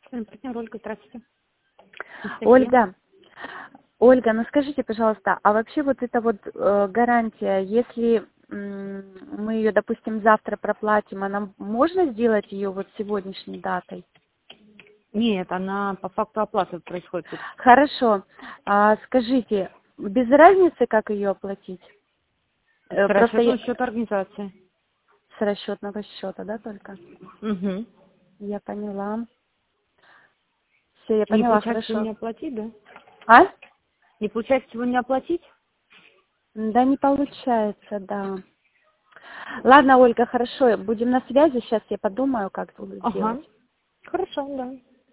Партнер Ольга, здравствуйте. Ольга, ну скажите, пожалуйста, а вообще вот эта вот гарантия, если мы ее, допустим, завтра проплатим, а нам можно сделать ее вот сегодняшней датой? Нет, она по факту оплаты происходит. Хорошо. Скажите, без разницы, как ее оплатить? С Просто расчетного счета организации. с расчетного счета, да, только? Угу. Я поняла. Все, я Не поняла, получается хорошо. сегодня оплатить, да? А? Не получается сегодня оплатить? Да, не получается, да. Ладно, Ольга, хорошо, будем на связи. Сейчас я подумаю, как буду Ага. сделать. Хорошо, да.